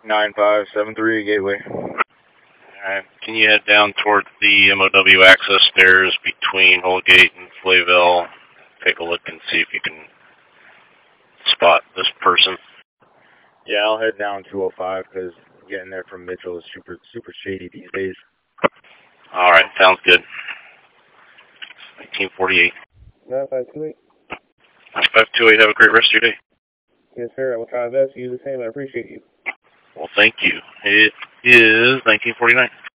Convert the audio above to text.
9573 Gateway. Alright, can you head down towards the MOW access stairs between Holgate and Flayville? Take a look and see if you can spot this person. Yeah, I'll head down 205 because getting there from Mitchell is super shady these days. Alright, sounds good. 1948. 9528. 9528, have a great rest of your day. Yes, sir. I will try my best to do the same. I appreciate you. Well, thank you. It is 1949.